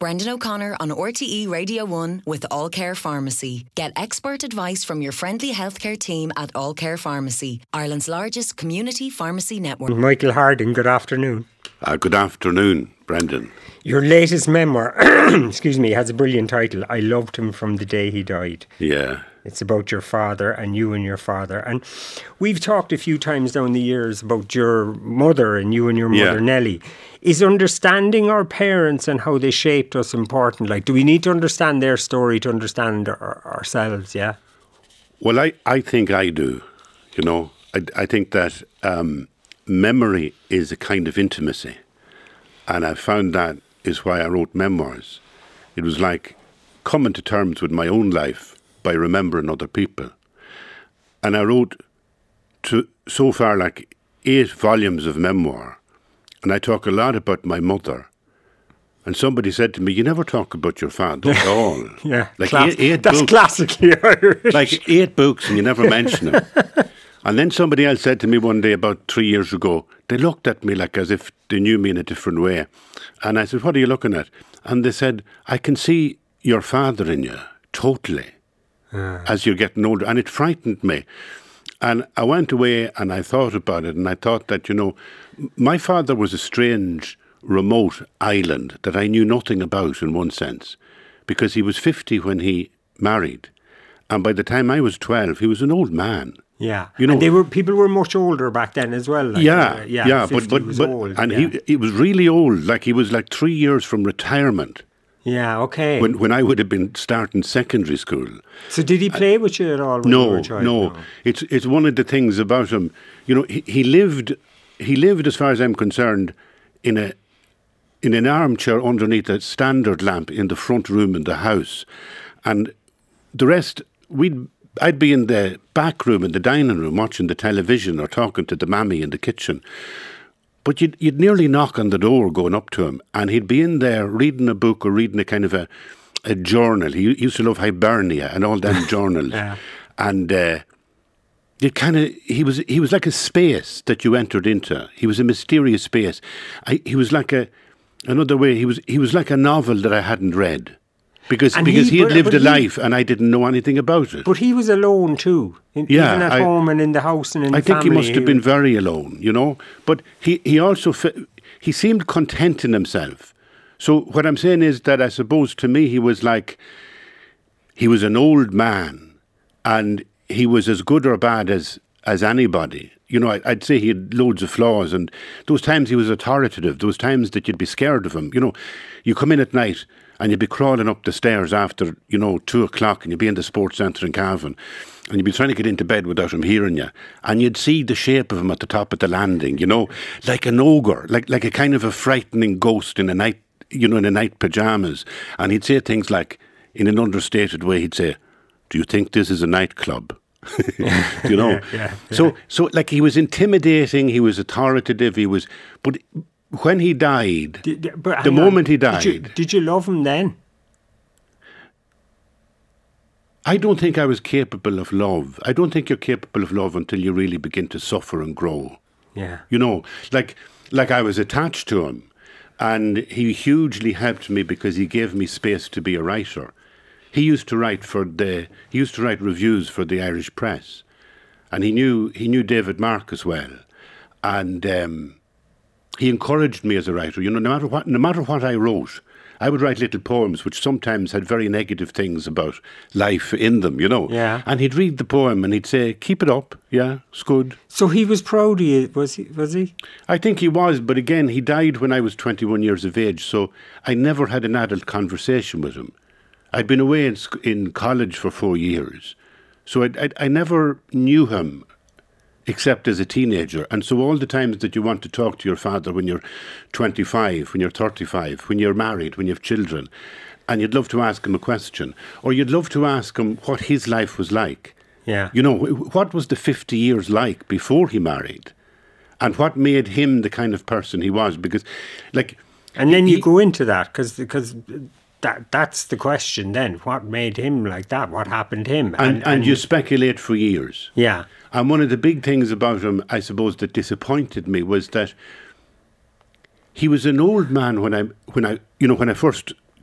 Brendan O'Connor on RTE Radio 1 with All Care Pharmacy. Get expert advice from your friendly healthcare team at All Care Pharmacy, Ireland's largest community pharmacy network. Michael Harding, good afternoon. Good afternoon, Brendan. Your latest memoir, excuse me, has a brilliant title, I Loved Him From the Day He Died. Yeah. It's about your father and you and your father. And we've talked a few times down the years about your mother and you and your mother, Nellie. Is understanding our parents and how they shaped us important? Like, do we need to understand their story to understand ourselves, yeah? Well, I think I do. You know, I think that memory is a kind of intimacy. And I found that is why I wrote memoirs. It was like coming to terms with my own life by remembering other people. And I wrote so far like 8 volumes of memoir. And I talk a lot about my mother. And somebody said to me, you never talk about your father at all. Yeah, like eight that's books, classically Irish. Like 8 books and you never mention him. And then somebody else said to me one day about 3 years ago, they looked at me like as if they knew me in a different way. And I said, what are you looking at? And they said, I can see your father in you, totally, as you're getting older. And it frightened me. And I went away and I thought about it. And I thought that, you know, my father was a strange, remote island that I knew nothing about in one sense. Because he was 50 when he married. And by the time I was 12, he was an old man. Yeah, you know, and people were much older back then as well. Like, but old, and he was really old. Like he was like 3 years from retirement. Yeah, okay. When I would have been starting secondary school. So did he play with you at all? When you were a child? No. It's one of the things about him. You know, he lived as far as I'm concerned in an armchair underneath a standard lamp in the front room in the house, and the rest I'd be in the back room, in the dining room, watching the television or talking to the mammy in the kitchen. But you'd nearly knock on the door going up to him, and he'd be in there reading a book or reading a kind of a journal. He used to love Hibernia and all them journals. Yeah. And he was like a space that you entered into. He was a mysterious space. He was like another way. He was like a novel that I hadn't read. Because he had lived a life and I didn't know anything about it. But he was alone too, even at home and in the house and in the family. I think he must have been very alone, you know. But he also he seemed content in himself. So what I'm saying is that I suppose to me he was an old man and he was as good or bad as anybody. You know, I'd say he had loads of flaws, and those times he was authoritative, those times that you'd be scared of him. You know, you come in at night and you'd be crawling up the stairs after, 2 o'clock, and you'd be in the sports centre in Cavan, and you'd be trying to get into bed without him hearing you, and you'd see the shape of him at the top of the landing, like an ogre, like a kind of a frightening ghost in a night, in a night pyjamas, and he'd say things like, in an understated way, he'd say, "Do you think this is a nightclub?" Yeah. So like he was intimidating, he was authoritative, but when he died, moment he died... Did you love him then? I don't think I was capable of love. I don't think you're capable of love until you really begin to suffer and grow. Yeah. Like I was attached to him, and he hugely helped me because he gave me space to be a writer. He used to write reviews for the Irish press, and he knew David Marcus well, and he encouraged me as a writer. No matter what I wrote, I would write little poems which sometimes had very negative things about life in them. Yeah. And he'd read the poem and he'd say, "Keep it up, yeah, it's good." So he was proud of you, was he? I think he was, but again, he died when I was 21 years of age, so I never had an adult conversation with him. I'd been away in college for 4 years, so I never knew him except as a teenager. And so all the times that you want to talk to your father when you're 25, when you're 35, when you're married, when you have children, and you'd love to ask him a question, or you'd love to ask him what his life was like. Yeah. What was the 50 years like before he married? And what made him the kind of person he was? Because, And then you go into that, because that's the question then. What made him like that? What happened to him? And you speculate for years. Yeah. And one of the big things about him, I suppose, that disappointed me was that he was an old man when I first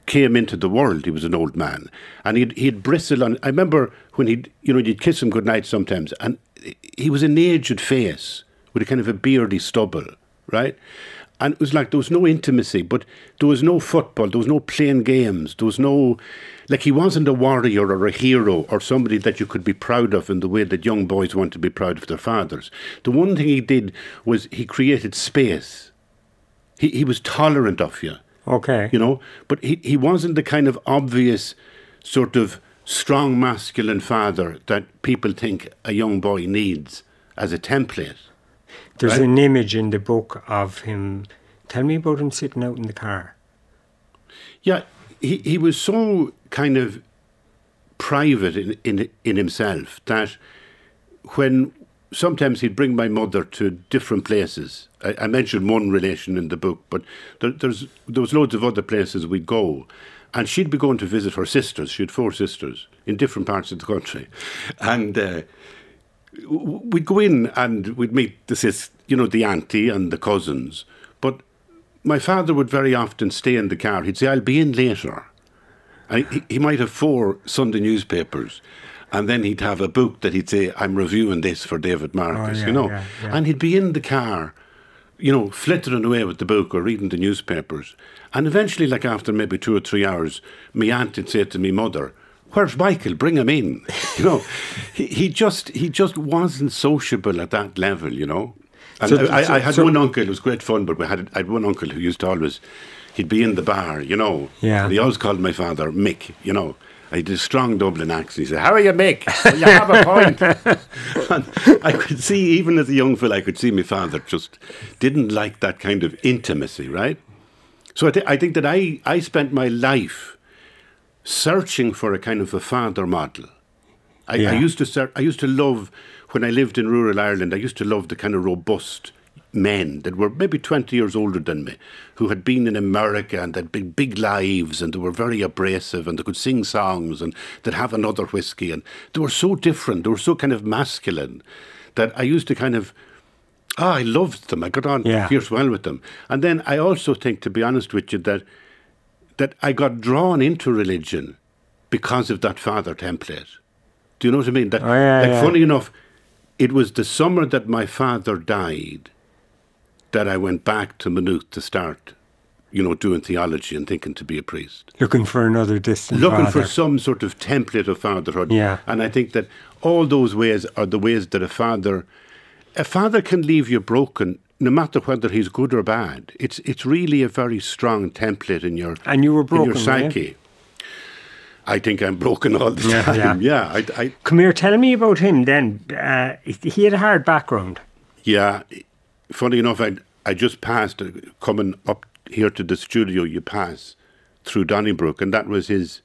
came into the world, he was an old man. And he'd bristle on... I remember when you'd kiss him goodnight sometimes, and he was an aged face with a kind of a beardy stubble, right? And it was like there was no intimacy, but there was no football, there was no playing games, there was no... Like, he wasn't a warrior or a hero or somebody that you could be proud of in the way that young boys want to be proud of their fathers. The one thing he did was he created space. He was tolerant of you. Okay. But he wasn't the kind of obvious sort of strong masculine father that people think a young boy needs as a template. There's an image in the book of him. Tell me about him sitting out in the car. Yeah, he was so kind of private in himself that when sometimes he'd bring my mother to different places. I mentioned one relation in the book, but there was loads of other places we'd go. And she'd be going to visit her sisters. She had 4 sisters in different parts of the country. And we'd go in and we'd meet the auntie and the cousins. But my father would very often stay in the car. He'd say, I'll be in later. And he might have 4 Sunday newspapers. And then he'd have a book that he'd say, I'm reviewing this for David Marcus, Yeah. And he'd be in the car, flittering away with the book or reading the newspapers. And eventually, like after maybe 2 or 3 hours, my aunt would say to me mother, where's Michael? Bring him in. He just wasn't sociable at that level, And I had one uncle, it was great fun, but I had one uncle who used to always, he'd be in the bar, Yeah. And he always called my father Mick, I did a strong Dublin accent. He said, how are you, Mick? Well, you have a point. And I could see, even as a young fella, I could see my father just didn't like that kind of intimacy, right? So I think that I spent my life searching for a kind of a father model. I used to love, when I lived in rural Ireland, I used to love the kind of robust men that were maybe 20 years older than me, who had been in America and had big lives, and they were very abrasive, and they could sing songs, and they'd have another whiskey, and they were so different, they were so kind of masculine, that I used to kind of, I loved them, I got on fierce well with them. And then I also think, to be honest with you, that I got drawn into religion because of that father template. Do you know what I mean? Funny enough, it was the summer that my father died that I went back to Maynooth to start, doing theology and thinking to be a priest. Looking for another distant Looking father. for some sort of template of fatherhood. Yeah. And I think that all those ways are the ways that a father can leave you broken, no matter whether he's good or bad. It's really a very strong template in your And you were broken, in your psyche. Right? I think I'm broken all the time. Yeah. Come here, tell me about him then. He had a hard background. Yeah. Funny enough, I just passed, coming up here to the studio, you pass through Donnybrook, and that was his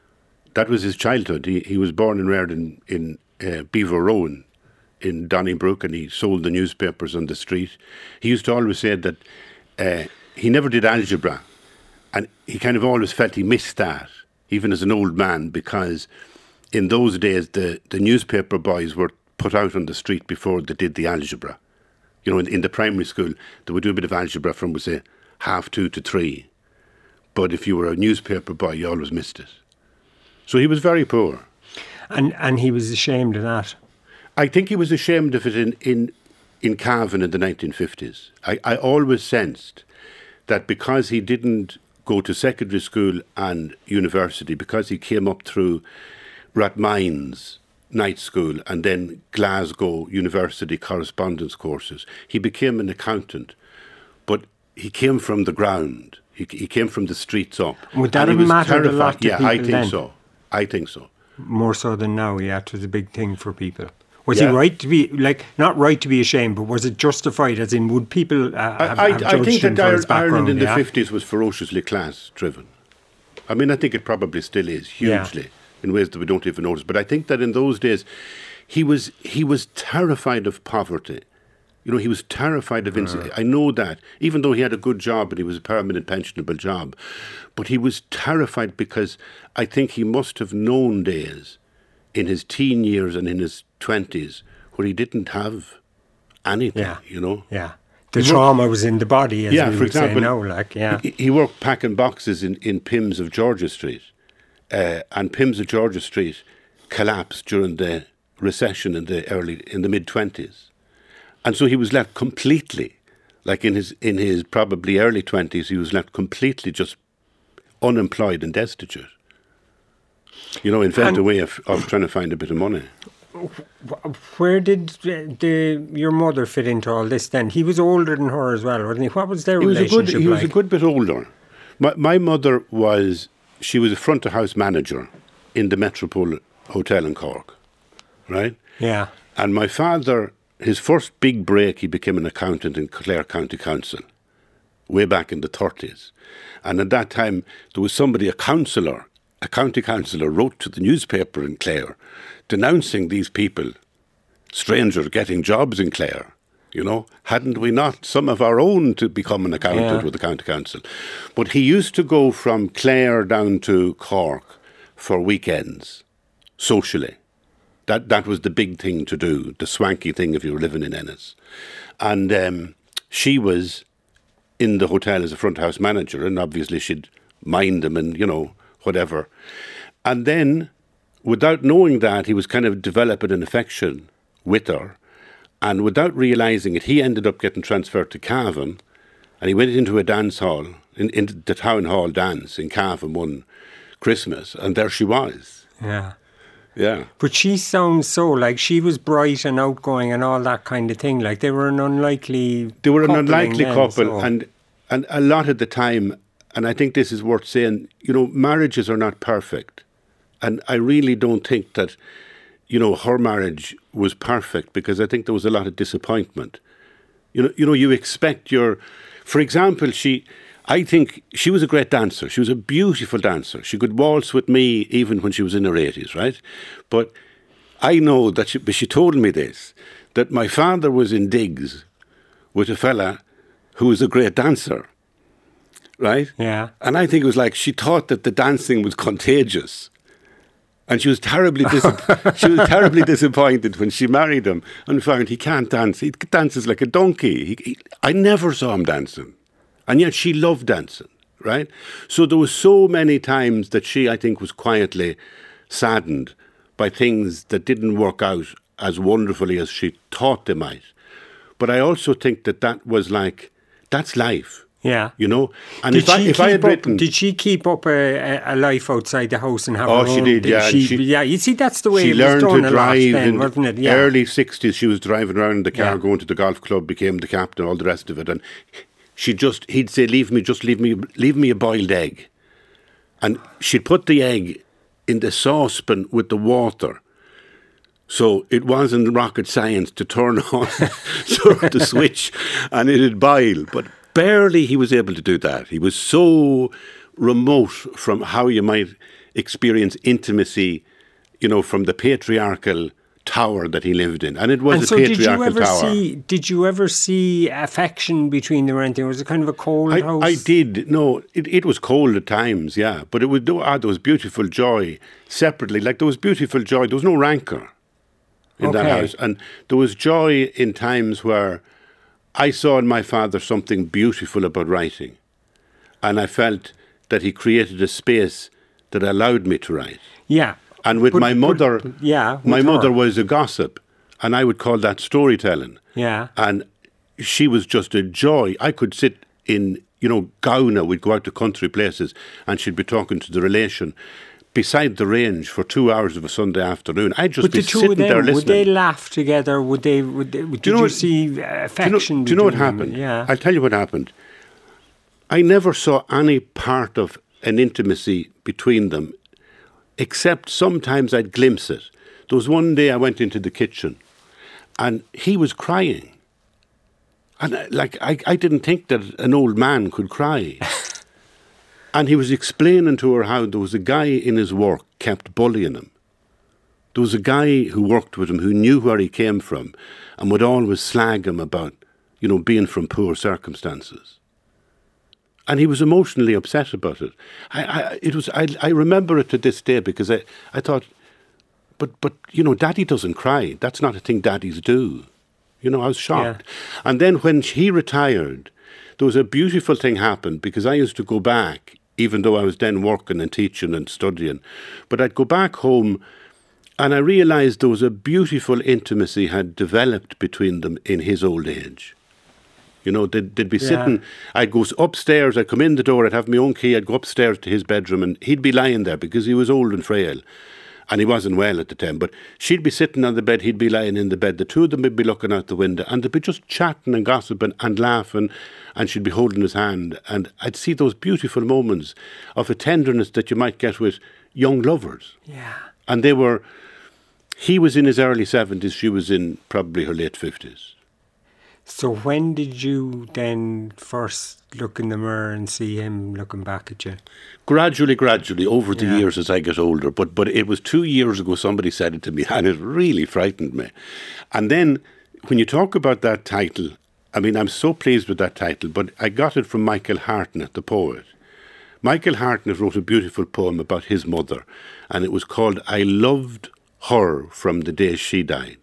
childhood. He was born and reared in Beaver Rowan in Donnybrook, and he sold the newspapers on the street. He used to always say that he never did algebra, and he kind of always felt he missed that, even as an old man, because in those days the newspaper boys were put out on the street before they did the algebra. In the primary school, they would do a bit of algebra from, say, 2:30 to 3. But if you were a newspaper boy, you always missed it. So he was very poor. And he was ashamed of that. I think he was ashamed of it in Cavan in the 1950s. I always sensed that because he didn't go to secondary school and university, because he came up through Rathmines night school and then Glasgow University correspondence courses, he became an accountant. But he came from the ground. He came from the streets up. Would that have mattered a lot to people then? I think so. More so than now, it was a big thing for people. Was he right to be, not right to be ashamed, but was it justified, as in, would people have judged him for his background? Ireland in the 50s was ferociously class-driven. I mean, I think it probably still is, hugely, in ways that we don't even notice. But I think that in those days, he was terrified of poverty. He was terrified of I know that, even though he had a good job and he was a permanent pensionable job. But he was terrified because I think he must have known days in his teen years and in his 20s where he didn't have anything, Yeah. The trauma was in the body, as we for would example, say now. Like, yeah. He worked packing boxes in Pimm's of Georgia Street. And Pimm's of Georgia Street collapsed during the recession in the mid-20s. And so he was left completely, like in his probably early 20s, he was left completely just unemployed and destitute. Invent a way of trying to find a bit of money. Where did your mother fit into all this then? He was older than her as well, wasn't he? What was their relationship like? He was a good bit older. My mother was a front of house manager in the Metropole Hotel in Cork, right? Yeah. And my father, his first big break, he became an accountant in Clare County Council, way back in the 30s. And at that time, there was a county councillor wrote to the newspaper in Clare denouncing these people, strangers getting jobs in Clare. Hadn't we not some of our own to become an accountant with the county council? But he used to go from Clare down to Cork for weekends, socially. That was the big thing to do, the swanky thing if you were living in Ennis. And she was in the hotel as a front house manager, and obviously she'd mind him and, whatever. And then, without knowing that, he was kind of developing an affection with her. And without realising it, he ended up getting transferred to Cavan, and he went into a dance hall, into the town hall dance in Cavan one Christmas, and there she was. Yeah. Yeah. But she sounds so like she was bright and outgoing and all that kind of thing. Like they were an unlikely couple. And a lot of the time, and I think this is worth saying, marriages are not perfect. And I really don't think that, her marriage was perfect, because I think there was a lot of disappointment. You expect for example, I think she was a great dancer. She was a beautiful dancer. She could waltz with me even when she was in her 80s, right? But I know that she told me this, that my father was in digs with a fella who was a great dancer, right? Yeah. And I think it was like she thought that the dancing was contagious. And she was terribly disappointed when she married him and found he can't dance. He dances like a donkey. I never saw him dancing. And yet she loved dancing, right? So there was so many times that she, I think, was quietly saddened by things that didn't work out as wonderfully as she thought they might. But I also think that was like, that's life. Yeah. And if I had written... Did she keep up a life outside the house and have her own... Oh, she did, yeah. You see, that's the way it was done a lot then, wasn't it? Yeah. Early 60s, she was driving around in the car, going to the golf club, became the captain, all the rest of it. And he'd say, leave me a boiled egg. And she'd put the egg in the saucepan with the water. So it wasn't rocket science to turn on the switch and it'd boil. But barely he was able to do that. He was so remote from how you might experience intimacy, from the patriarchal tower that he lived in. And it was a patriarchal tower. Did you ever see affection between them or anything? Was it kind of a cold house? I did. No, it was cold at times, yeah. But there was beautiful joy separately. Like there was beautiful joy. There was no rancour in that house. And there was joy in times where I saw in my father something beautiful about writing. And I felt that he created a space that allowed me to write. Yeah. And with my mother, my mother was a gossip, and I would call that storytelling. Yeah. And she was just a joy. I could sit in, Gowna, we'd go out to country places, and she'd be talking to the relation beside the range for 2 hours of a Sunday afternoon. I'd just be sitting there listening. Would they laugh together? Did you see affection? Do you know what happened? Yeah. I'll tell you what happened. I never saw any part of an intimacy between them, except sometimes I'd glimpse it. There was one day I went into the kitchen and he was crying. And I didn't think that an old man could cry. And he was explaining to her how there was a guy in his work kept bullying him. There was a guy who worked with him who knew where he came from and would always slag him about, being from poor circumstances. And he was emotionally upset about it. I remember it to this day because I thought, but Daddy doesn't cry. That's not a thing daddies do. You know, I was shocked. Yeah. And then when he retired, there was a beautiful thing happened, because I used to go back, even though I was then working and teaching and studying. But I'd go back home, and I realised there was a beautiful intimacy had developed between them in his old age. You know, they'd be sitting, I'd go upstairs, I'd come in the door, I'd have my own key, I'd go upstairs to his bedroom, and he'd be lying there because he was old and frail. And he wasn't well at the time, but she'd be sitting on the bed, he'd be lying in the bed. The two of them would be looking out the window, and they'd be just chatting and gossiping and laughing, and she'd be holding his hand. And I'd see those beautiful moments of a tenderness that you might get with young lovers. Yeah. And he was in his early 70s, she was in probably her late 50s. So when did you then first look in the mirror and see him looking back at you? Gradually, over the years as I get older. But it was 2 years ago somebody said it to me, and it really frightened me. And then when you talk about that title, I mean, I'm so pleased with that title, but I got it from Michael Hartnett, the poet. Michael Hartnett wrote a beautiful poem about his mother, and it was called I Loved Her from the Day She Died.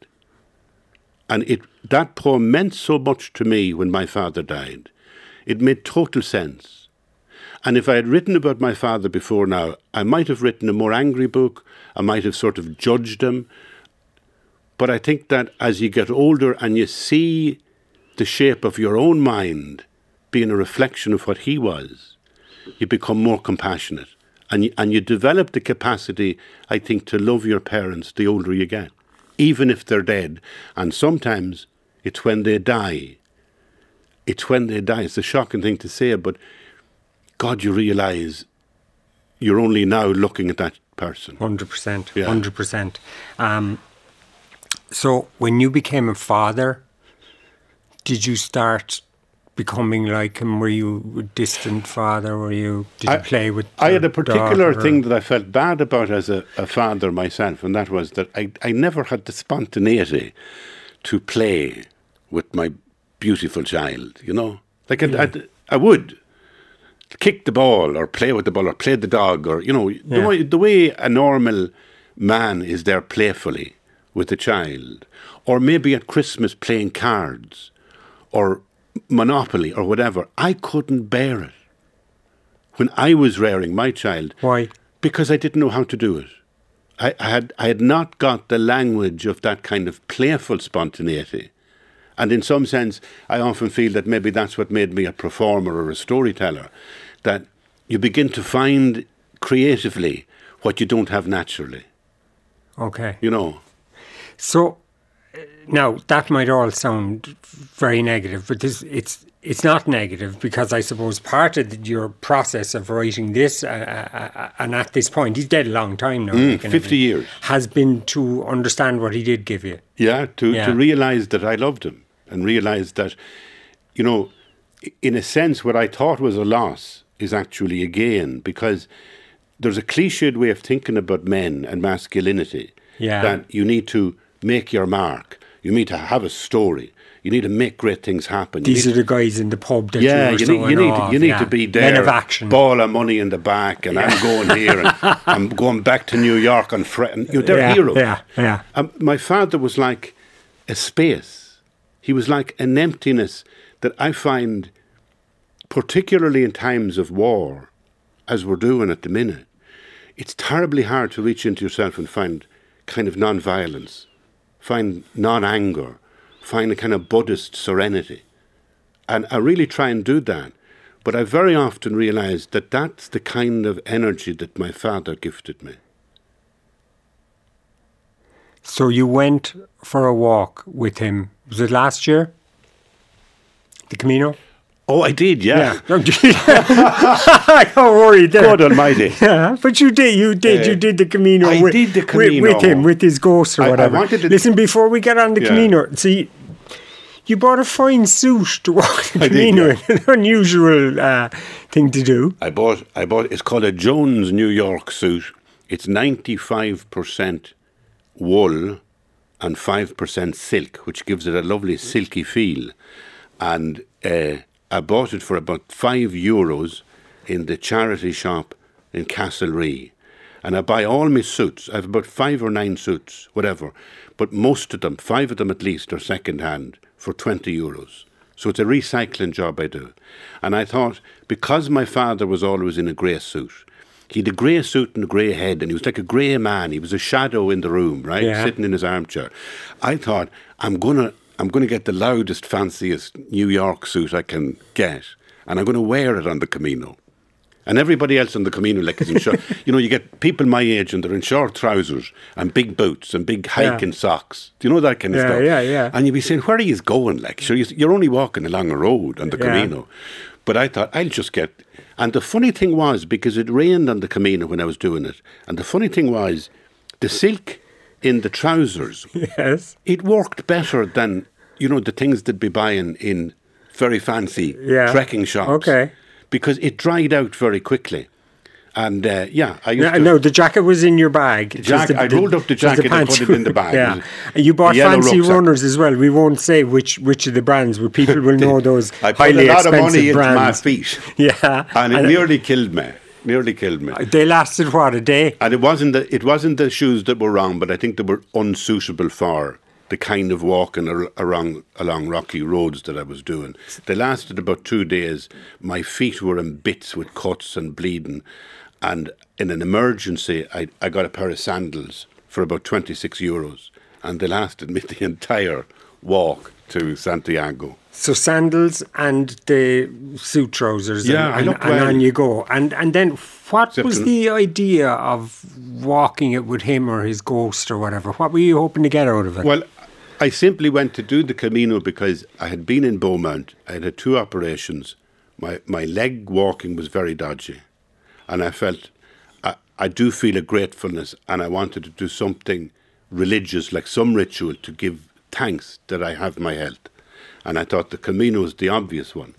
And that poem meant so much to me when my father died. It made total sense. And if I had written about my father before now, I might have written a more angry book. I might have sort of judged him. But I think that as you get older and you see the shape of your own mind being a reflection of what he was, you become more compassionate. And you develop the capacity, I think, to love your parents the older you get, even if they're dead. And sometimes it's when they die. It's a shocking thing to say, but God, you realise you're only now looking at that person. 100%. Yeah. 100%. So when you became a father, did you start becoming like him? Were you a distant father? Did you play with I had a particular thing that I felt bad about as a father myself, and that was that I never had the spontaneity to play with my beautiful child, you know? Like I would kick the ball or play with the ball or play the dog or, you know, the way a normal man is there playfully with a child, or maybe at Christmas playing cards or Monopoly or whatever. I couldn't bear it when I was rearing my child. Why? Because I didn't know how to do it. I had not got the language of that kind of playful spontaneity. And in some sense, I often feel that maybe that's what made me a performer or a storyteller, that you begin to find creatively what you don't have naturally. Okay. You know. So, now, that might all sound very negative, but it's not negative, because I suppose part of your process of writing this, and at this point, he's dead a long time now. 50 years. Has been to understand what he did give you. Yeah, to realise that I loved him, and realise that, you know, in a sense, what I thought was a loss is actually a gain, because there's a cliched way of thinking about men and masculinity, that you need to make your mark. You need to have a story. You need to make great things happen. These are the guys in the pub that you need to be there. Men of action. Ball of money in the back, and I'm going here, and I'm going back to New York on they're heroes. Yeah. My father was like a space. He was like an emptiness that I find, particularly in times of war, as we're doing at the minute, it's terribly hard to reach into yourself and find kind of non-violence, find non-anger, find a kind of Buddhist serenity. And I really try and do that. But I very often realise that that's the kind of energy that my father gifted me. So you went for a walk with him, was it last year? The Camino? Oh, I did, yeah. Don't worry there. God almighty. Yeah, but you did the Camino. I did the Camino. With him, with his ghost or whatever. Listen, before we get on the Camino, see, you bought a fine suit to walk the Camino, an unusual thing to do. I bought, it's called a Jones New York suit. It's 95% wool and 5% silk, which gives it a lovely silky feel. And I bought it for about €5 in the charity shop in Castlereagh. And I buy all my suits. I have about 5 or 9 suits, whatever. But most of them, 5 of them at least, are second-hand for 20 euros. So it's a recycling job I do. And I thought, because my father was always in a grey suit, he had a grey suit and a grey head, and he was like a grey man. He was a shadow in the room, right, sitting in his armchair. I thought, I'm gonna get the loudest, fanciest New York suit I can get, and I'm going to wear it on the Camino. And everybody else on the Camino, like, is in short. You know, you get people my age, and they're in short trousers and big boots and big hiking socks. Do you know that kind of stuff? Yeah. And you'd be saying, where are you going? Like, sure, you're only walking along a road on the Camino. But I thought, I'll just get... And the funny thing was, because it rained on the Camino when I was doing it, and the funny thing was, the silk in the trousers, it worked better than, you know, the things they'd be buying in very fancy trekking shops. Okay. Because it dried out very quickly. And, I used to... No, the jacket was in your bag. I rolled up the jacket and put it in the bag. And you bought fancy rucksack. runners as well. We won't say which of the brands, but people will know those I put highly a lot of money expensive brands. into my feet. Yeah. And it nearly killed me. They lasted, what, a day? And it wasn't the shoes that were wrong, but I think they were unsuitable for the kind of walking along rocky roads that I was doing. They lasted about 2 days. My feet were in bits with cuts and bleeding. And in an emergency, I got a pair of sandals for about 26 euros. And they lasted me the entire walk to Santiago. So sandals and the suit trousers, and on you go. And then what was the idea of walking it with him or his ghost or whatever? What were you hoping to get out of it? Well, I simply went to do the Camino because I had been in Beaumont. I had 2 operations. My leg walking was very dodgy. And I felt, I do feel a gratefulness, and I wanted to do something religious, like some ritual, to give thanks that I have my health. And I thought the Camino is the obvious one.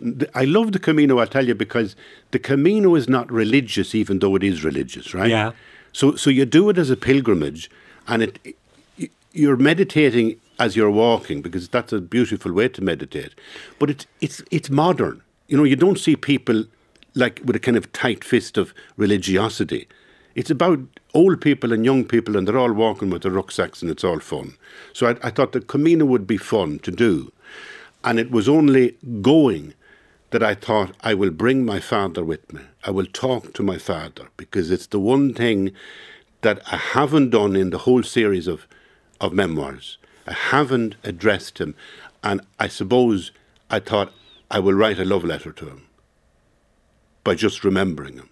I love the Camino, I'll tell you, because the Camino is not religious, even though it is religious, right? Yeah. So you do it as a pilgrimage, and you're meditating as you're walking, because that's a beautiful way to meditate. But it's modern. You know, you don't see people like with a kind of tight fist of religiosity. It's about old people and young people, and they're all walking with their rucksacks, and it's all fun. So I thought the Camino would be fun to do. And it was only going that I thought, I will bring my father with me. I will talk to my father, because it's the one thing that I haven't done in the whole series of memoirs. I haven't addressed him. And I suppose I thought I will write a love letter to him by just remembering him.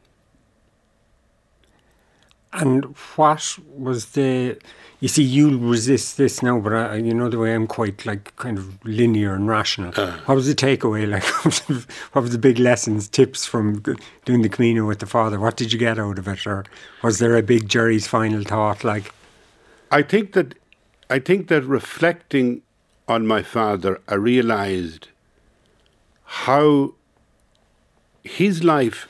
And what was the... You see, you'll resist this now, but you know the way I'm quite like kind of linear and rational. What was the takeaway? Like, what was the big lessons, tips from doing the Camino with the father? What did you get out of it? Or was there a big Jerry's final thought? Like, I think that reflecting on my father, I realised how his life,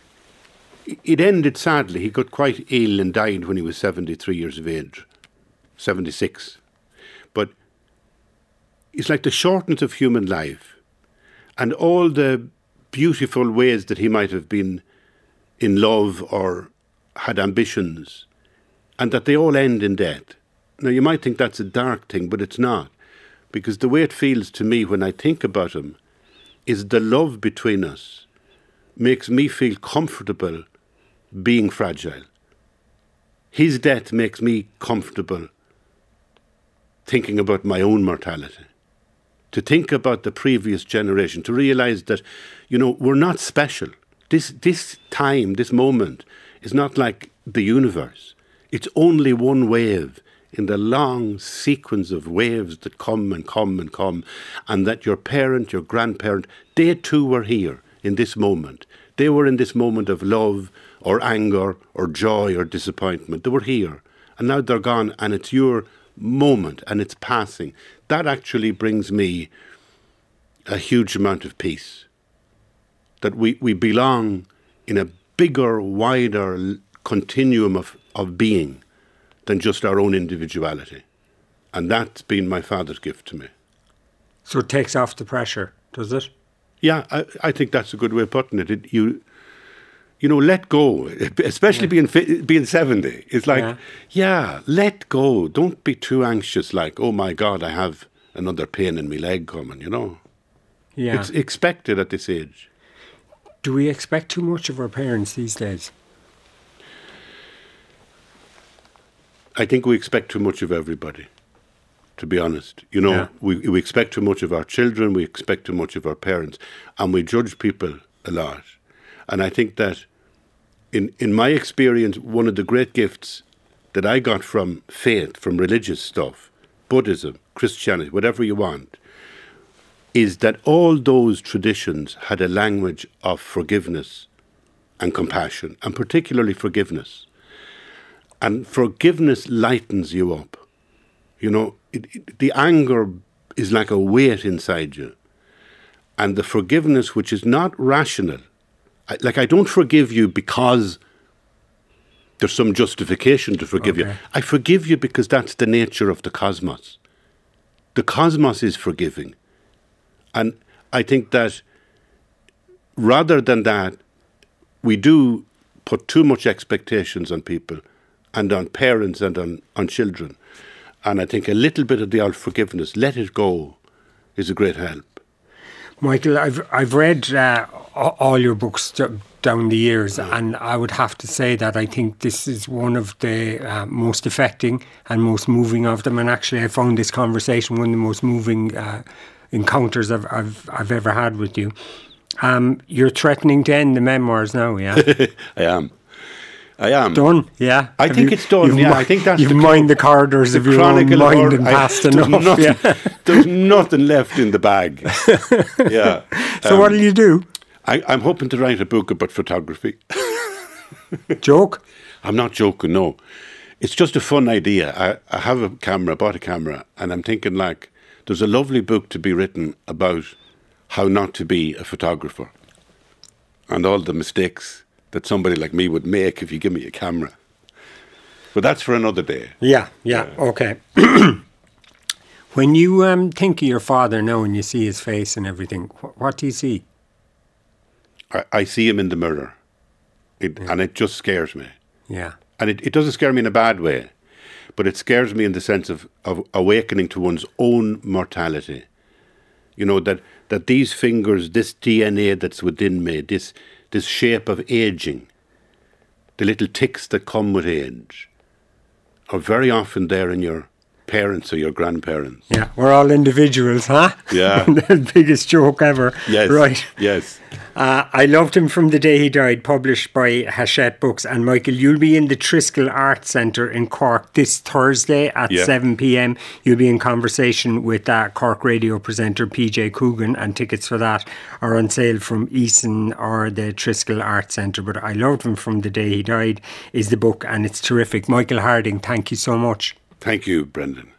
it ended sadly. He got quite ill and died when he was 73 years of age, 76. But it's like the shortness of human life and all the beautiful ways that he might have been in love or had ambitions, and that they all end in death. Now, you might think that's a dark thing, but it's not. Because the way it feels to me when I think about him is the love between us makes me feel comfortable being fragile. His death makes me comfortable thinking about my own mortality. To think about the previous generation, to realise that, you know, we're not special. This time, this moment, is not like the universe. It's only one wave in the long sequence of waves that come and come and come, and that your parent, your grandparent, they too were here in this moment. They were in this moment of love or anger or joy or disappointment. They were here, and now they're gone, and it's your moment, and it's passing. That actually brings me a huge amount of peace. That we belong in a bigger, wider continuum of being than just our own individuality. And that's been my father's gift to me. So it takes off the pressure, does it? Yeah, I think that's a good way of putting it. You know, let go, especially being 70. It's like, let go. Don't be too anxious, like, oh my God, I have another pain in my leg coming, you know. Yeah. It's expected at this age. Do we expect too much of our parents these days? I think we expect too much of everybody, to be honest. You know, we expect too much of our children, we expect too much of our parents, and we judge people a lot. And I think that in my experience, one of the great gifts that I got from faith, from religious stuff, Buddhism, Christianity, whatever you want, is that all those traditions had a language of forgiveness and compassion, and particularly forgiveness. And forgiveness lightens you up. You know, the anger is like a weight inside you. And the forgiveness, which is not rational, I don't forgive you because there's some justification to forgive you. I forgive you because that's the nature of the cosmos. The cosmos is forgiving. And I think that rather than that, we do put too much expectations on people and on parents and on children. And I think a little bit of the old forgiveness, let it go, is a great help. Michael, I've read all your books down the years, and I would have to say that I think this is one of the most affecting and most moving of them. And actually, I found this conversation one of the most moving encounters I've ever had with you. You're threatening to end the memoirs now, yeah? I am. Done, yeah. I think it's done, I think that's you've mined the corridors of your own mind and past enough. There's nothing left in the bag. Yeah. So what will you do? I'm hoping to write a book about photography. Joke? I'm not joking, no. It's just a fun idea. I have a camera, bought a camera, and I'm thinking like, there's a lovely book to be written about how not to be a photographer and all the mistakes that somebody like me would make if you give me a camera. But that's for another day. Yeah, okay. When you think of your father now and you see his face and everything, what do you see? I see him in the mirror, and it just scares me. Yeah. And it doesn't scare me in a bad way, but it scares me in the sense of awakening to one's own mortality. You know, that these fingers, this DNA that's within me, this shape of aging, the little tics that come with age, are very often there in your parents or your grandparents. Yeah, we're all individuals, huh? Yeah. The biggest joke ever. Yes. Right. Yes. I loved him from the day he died, published by Hachette Books. And Michael, you'll be in the Triskel Arts Centre in Cork this Thursday at 7 p.m. You'll be in conversation with Cork radio presenter PJ Coogan, and tickets for that are on sale from Eason or the Triskel Arts Centre. But I loved him from the day he died is the book, and it's terrific. Michael Harding, thank you so much. Thank you, Brendan.